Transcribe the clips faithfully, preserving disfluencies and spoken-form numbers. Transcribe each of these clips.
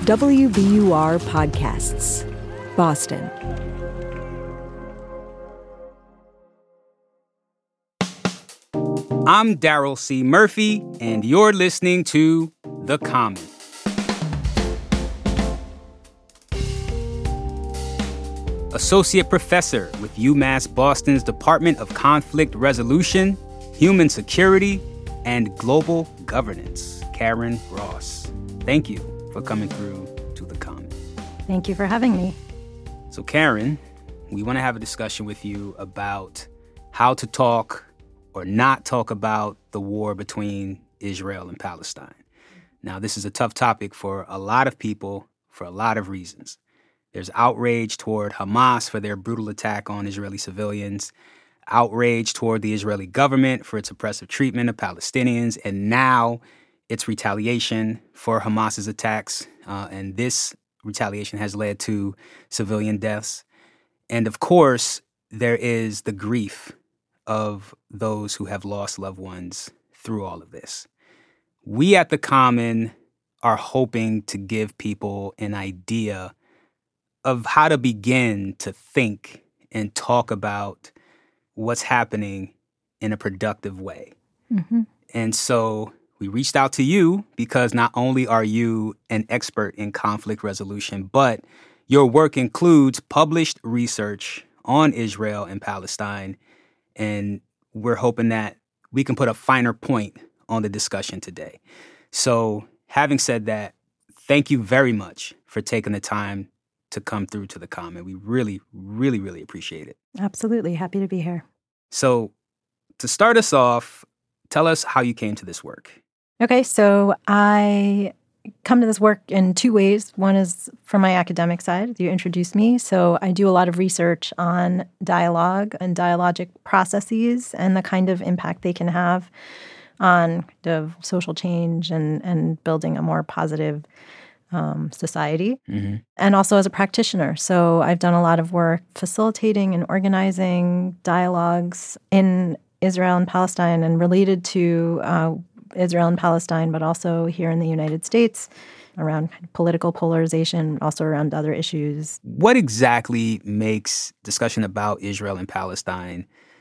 W B U R Podcasts, Boston. I'm Daryl C. Murphy, and you're listening to The Common. Associate Professor with UMass Boston's Department of Conflict Resolution, Human Security, and Global Governance, Karen Ross. Thank you for coming through to The Common. Thank you for having me. So, Karen, we want to have a discussion with you about how to talk or not talk about the war between Israel and Palestine. Now, this is a tough topic for a lot of people for a lot of reasons. There's outrage toward Hamas for their brutal attack on Israeli civilians, outrage toward the Israeli government for its oppressive treatment of Palestinians, and now its retaliation for Hamas's attacks. Uh, and this retaliation has led to civilian deaths. And of course, there is the grief of those who have lost loved ones through all of this. We at The Common are hoping to give people an idea of how to begin to think and talk about what's happening in a productive way. Mm-hmm. And so we reached out to you because not only are you an expert in conflict resolution, but your work includes published research on Israel and Palestine. And we're hoping that we can put a finer point on the discussion today. So having said that, thank you very much for taking the time to come through to The Common. We really, really, really appreciate it. Absolutely. Happy to be here. So to start us off, tell us how you came to this work. Okay, so I come to this work in two ways. One is from my academic side. You introduced me. So I do a lot of research on dialogue and dialogic processes and the kind of impact they can have on kind of social change and, and building a more positive um, society. Mm-hmm. And also as a practitioner. So I've done a lot of work facilitating and organizing dialogues in Israel and Palestine and related to uh, Israel and Palestine, but also here in the United States around kind of political polarization, also around other issues. What exactly makes discussion about Israel and Palestine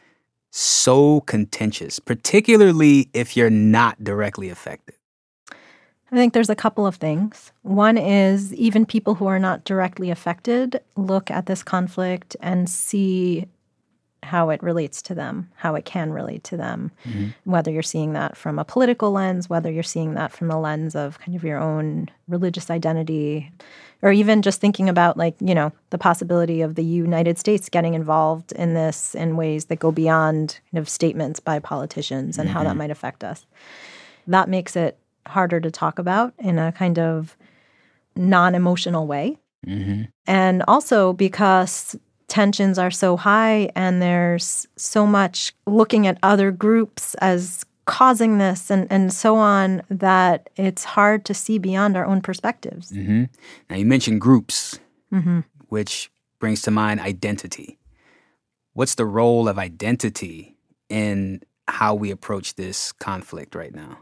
so contentious, particularly if you're not directly affected? I think there's a couple of things. One is even people who are not directly affected look at this conflict and see how it relates to them, how it can relate to them, mm-hmm. whether you're seeing that from a political lens, whether you're seeing that from the lens of kind of your own religious identity, or even just thinking about, like, you know, the possibility of the United States getting involved in this in ways that go beyond kind of statements by politicians and mm-hmm. how that might affect us. That makes it harder to talk about in a kind of non-emotional way. Mm-hmm. And also because tensions are so high and there's so much looking at other groups as causing this and, and so on that it's hard to see beyond our own perspectives. Mm-hmm. Now, you mentioned groups, mm-hmm. which brings to mind identity. What's the role of identity in how we approach this conflict right now?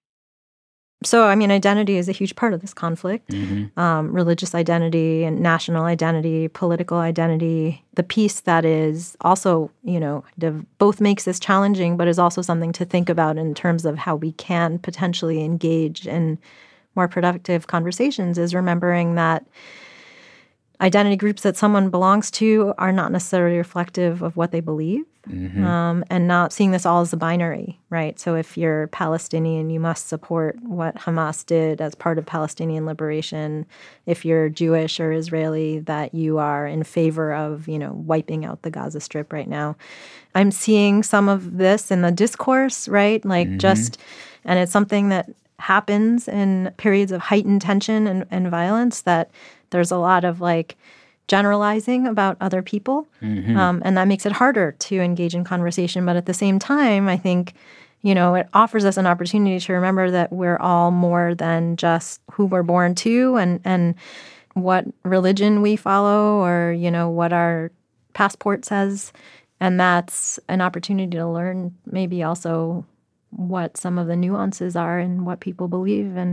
So, I mean, identity is a huge part of this conflict. Mm-hmm. Um, religious identity and national identity, political identity. The piece that is also, you know, both makes this challenging, but is also something to think about in terms of how we can potentially engage in more productive conversations is remembering that identity groups that someone belongs to are not necessarily reflective of what they believe. Mm-hmm. Um, and not seeing this all as a binary, right? So if you're Palestinian, you must support what Hamas did as part of Palestinian liberation. If you're Jewish or Israeli, that you are in favor of, you know, wiping out the Gaza Strip right now. I'm seeing some of this in the discourse, right? Like mm-hmm. just, and it's something that happens in periods of heightened tension and, and violence, that there's a lot of like generalizing about other people. Mm-hmm. Um, and that makes it harder to engage in conversation. But at the same time, I think, you know, it offers us an opportunity to remember that we're all more than just who we're born to and, and what religion we follow or, you know, what our passport says. And that's an opportunity to learn maybe also what some of the nuances are and what people believe and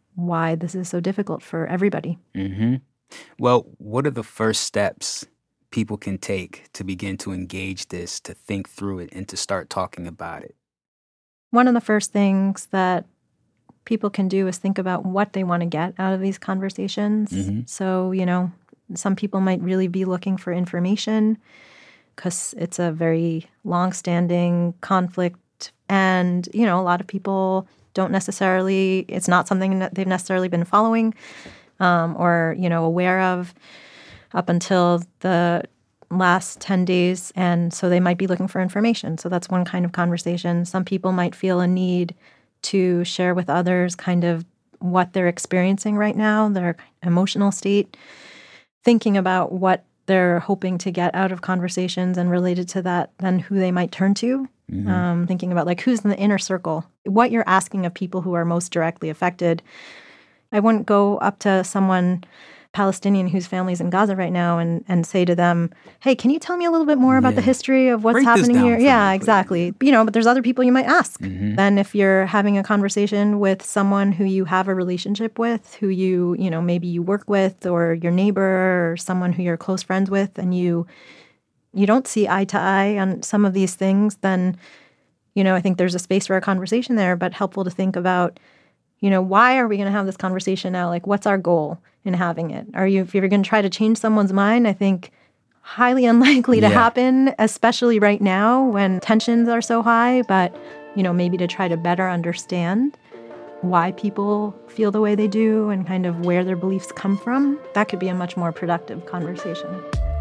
why this is so difficult for everybody. Mm-hmm. Well, what are the first steps people can take to begin to engage this, to think through it, and to start talking about it? One of the first things that people can do is think about what they want to get out of these conversations. Mm-hmm. So, you know, some people might really be looking for information because it's a very long-standing conflict. And, you know, a lot of people don't necessarily, it's not something that they've necessarily been following um, or, you know, aware of up until the last ten days. And so they might be looking for information. So that's one kind of conversation. Some people might feel a need to share with others kind of what they're experiencing right now, their emotional state, thinking about what they're hoping to get out of conversations, and related to that, then who they might turn to. Mm-hmm. Um, thinking about like who's in the inner circle, what you're asking of people who are most directly affected. I wouldn't go up to someone Palestinian whose family's in Gaza right now and, and say to them, hey, can you tell me a little bit more about yeah. the history of what's Break happening here? Yeah, me, exactly. You know, but there's other people you might ask. Mm-hmm. Then if you're having a conversation with someone who you have a relationship with, who you, you know, maybe you work with, or your neighbor, or someone who you're close friends with, and you you don't see eye to eye on some of these things, then, you know, I think there's a space for a conversation there, but helpful to think about, you know, why are we going to have this conversation now? Like, what's our goal in having it? Are you, if you're going to try to change someone's mind, I think highly unlikely to yeah. happen, especially right now when tensions are so high, but, you know, maybe to try to better understand why people feel the way they do and kind of where their beliefs come from, that could be a much more productive conversation.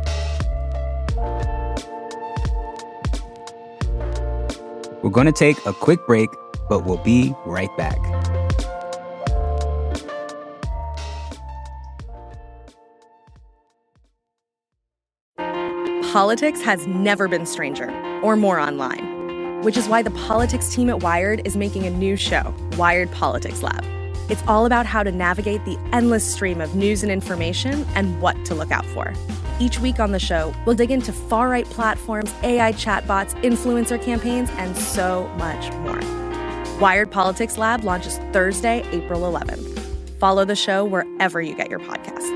We're going to take a quick break, but we'll be right back. Politics has never been stranger or more online, which is why the politics team at Wired is making a new show, Wired Politics Lab. It's all about how to navigate the endless stream of news and information and what to look out for. Each week on the show, we'll dig into far-right platforms, A I chatbots, influencer campaigns, and so much more. Wired Politics Lab launches Thursday, April eleventh. Follow the show wherever you get your podcasts.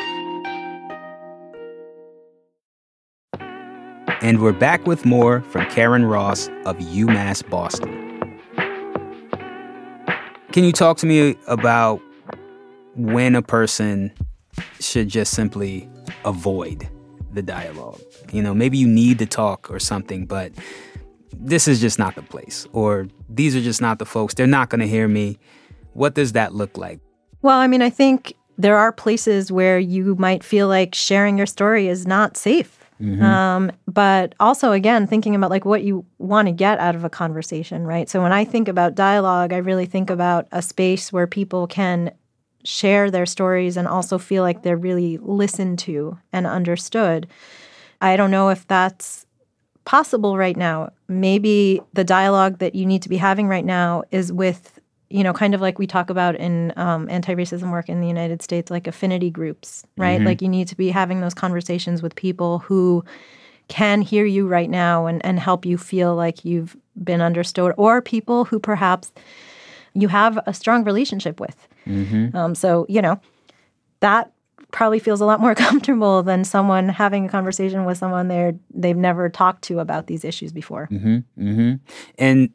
And we're back with more from Karen Ross of UMass Boston. Can you talk to me about when a person should just simply avoid the dialogue? You know, maybe you need to talk or something, but this is just not the place, or these are just not the folks. They're not going to hear me. What does that look like? Well, I mean, I think there are places where you might feel like sharing your story is not safe. Mm-hmm. Um, but also, again, thinking about like what you want to get out of a conversation, right? So when I think about dialogue, I really think about a space where people can share their stories and also feel like they're really listened to and understood. I don't know if that's possible right now. Maybe the dialogue that you need to be having right now is with, you know, kind of like we talk about in um, anti-racism work in the United States, like affinity groups, right? Mm-hmm. Like you need to be having those conversations with people who can hear you right now and, and help you feel like you've been understood, or people who perhaps you have a strong relationship with. Mm-hmm. Um, so, you know, that probably feels a lot more comfortable than someone having a conversation with someone they're, they've never talked to about these issues before. Mm-hmm. Mm-hmm. And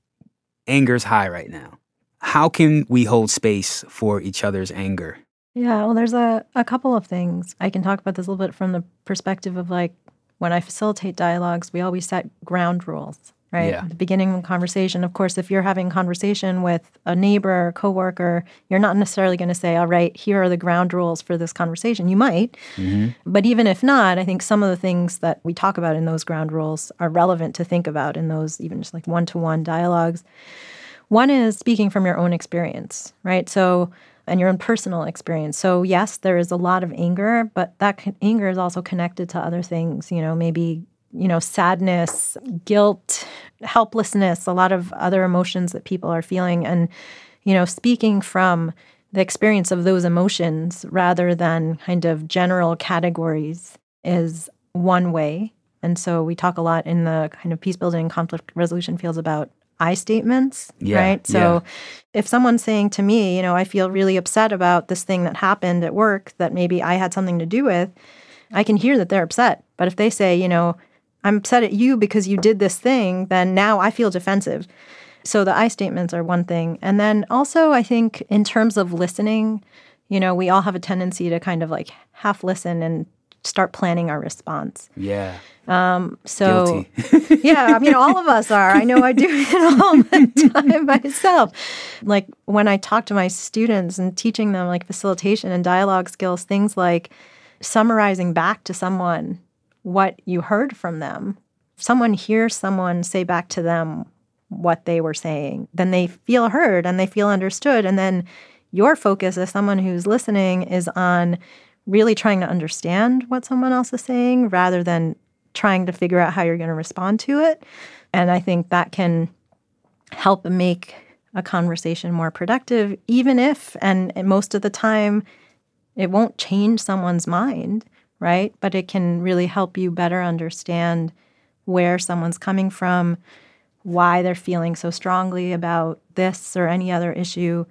anger's high right now. How can we hold space for each other's anger? Yeah, well, there's a, a couple of things. I can talk about this a little bit from the perspective of like when I facilitate dialogues, we always set ground rules, right? Yeah. At the beginning of a conversation, of course, if you're having a conversation with a neighbor or coworker, you're not necessarily going to say, all right, here are the ground rules for this conversation. You might, mm-hmm. but even if not, I think some of the things that we talk about in those ground rules are relevant to think about in those even just like one-to-one dialogues. One is speaking from your own experience, right? So, and your own personal experience. So yes, there is a lot of anger, but that anger is also connected to other things, you know, maybe, you know, sadness, guilt, helplessness, a lot of other emotions that people are feeling. And, you know, speaking from the experience of those emotions rather than kind of general categories is one way. And so we talk a lot in the kind of peace building and conflict resolution fields about I statements, yeah, right? So yeah. if someone's saying to me, you know, I feel really upset about this thing that happened at work that maybe I had something to do with, I can hear that they're upset. But if they say, you know, I'm upset at you because you did this thing, then now I feel defensive. So the I statements are one thing. And then also, I think in terms of listening, you know, we all have a tendency to kind of like half listen and start planning our response. Yeah. Um, so, Guilty. yeah, I mean, all of us are. I know I do it all the time myself. Like when I talk to my students and teaching them like facilitation and dialogue skills, things like summarizing back to someone what you heard from them. If someone hears someone say back to them what they were saying, then they feel heard and they feel understood. And then your focus as someone who's listening is on really trying to understand what someone else is saying rather than trying to figure out how you're going to respond to it. And I think that can help make a conversation more productive, even if, and most of the time, it won't change someone's mind, right? But it can really help you better understand where someone's coming from, why they're feeling so strongly about this or any other issue.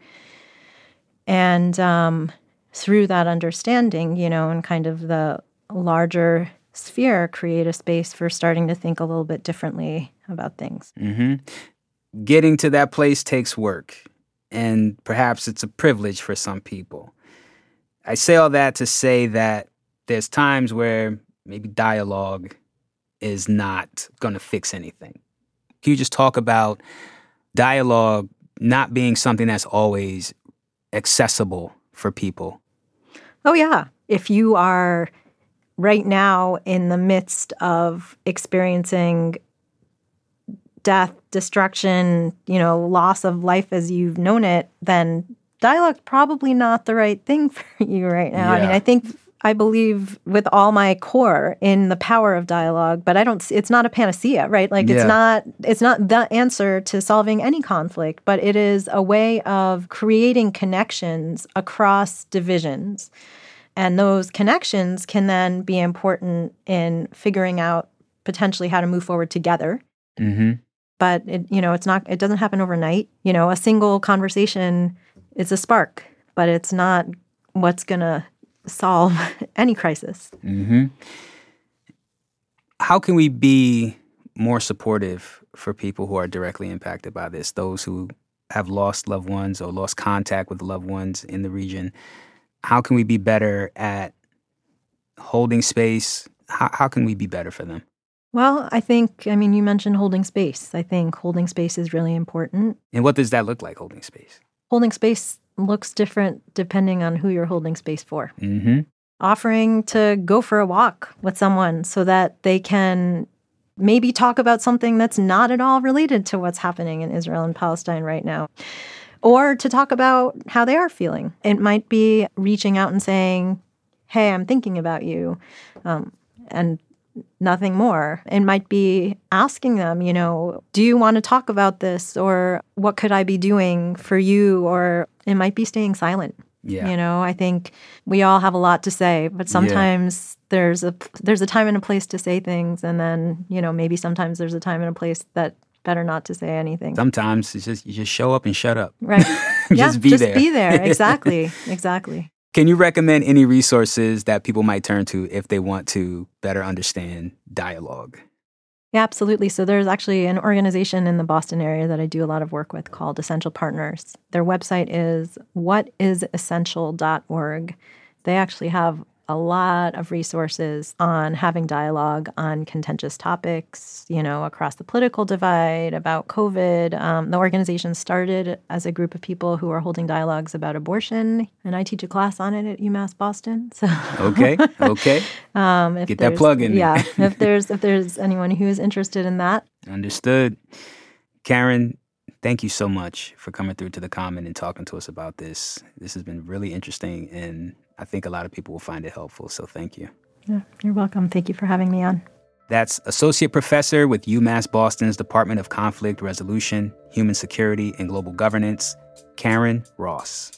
And um, through that understanding, you know, and kind of the larger sphere, create a space for starting to think a little bit differently about things. Mm-hmm. Getting to that place takes work, and perhaps it's a privilege for some people. I say all that to say that there's times where maybe dialogue is not going to fix anything. Can you just talk about dialogue not being something that's always accessible for people? Oh, yeah. If you are right now in the midst of experiencing death, destruction, you know, loss of life as you've known it, then dialogue's probably not the right thing for you right now. Yeah. I mean, I think I believe with all my core in the power of dialogue, but I don't, it's not a panacea, right? Like Yeah. it's not, it's not the answer to solving any conflict, but it is a way of creating connections across divisions. And those connections can then be important in figuring out potentially how to move forward together. Mm-hmm. But it, you know, it's not, it doesn't happen overnight. You know, a single conversation is a spark, but it's not what's going to solve any crisis. Mm-hmm. How can we be more supportive for people who are directly impacted by this, those who have lost loved ones or lost contact with loved ones in the region? How can we be better at holding space? How, how can we be better for them? Well, I think, I mean, you mentioned holding space. I think holding space is really important. And what does that look like, holding space? Holding space looks different depending on who you're holding space for. Mm-hmm. Offering to go for a walk with someone so that they can maybe talk about something that's not at all related to what's happening in Israel and Palestine right now. Or to talk about how they are feeling. It might be reaching out and saying, hey, I'm thinking about you, um, and nothing more. It might be asking them, you know, do you want to talk about this? Or what could I be doing for you? Or it might be staying silent. Yeah. You know, I think we all have a lot to say, but sometimes yeah. there's a there's a time and a place to say things. And then, you know, maybe sometimes there's a time and a place that better not to say anything. Sometimes it's just you just show up and shut up. Right. just yeah, be just there. be there. Exactly. Exactly. Can you recommend any resources that people might turn to if they want to better understand dialogue? Yeah, absolutely. So there's actually an organization in the Boston area that I do a lot of work with called Essential Partners. Their website is what is essential dot org. They actually have a lot of resources on having dialogue on contentious topics, you know, across the political divide, about COVID. Um, the organization started as a group of people who are holding dialogues about abortion, and I teach a class on it at UMass Boston. So okay, okay. um, if Get that plug in. Yeah, if there's if there's anyone who is interested in that. Understood. Karen, thank you so much for coming through to The Common and talking to us about this. This has been really interesting, and I think a lot of people will find it helpful, so thank you. Yeah, you're welcome. Thank you for having me on. That's Associate Professor with UMass Boston's Department of Conflict Resolution, Human Security, and Global Governance, Karen Ross.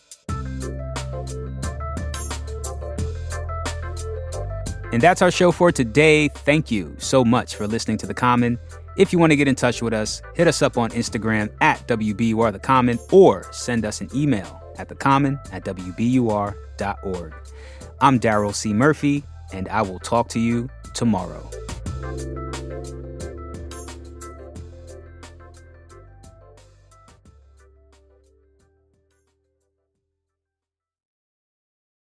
And that's our show for today. Thank you so much for listening to The Common. If you want to get in touch with us, hit us up on Instagram at W B U R The Common or send us an email at thecommon at W B U R dot org. I'm Daryl C. Murphy, and I will talk to you tomorrow.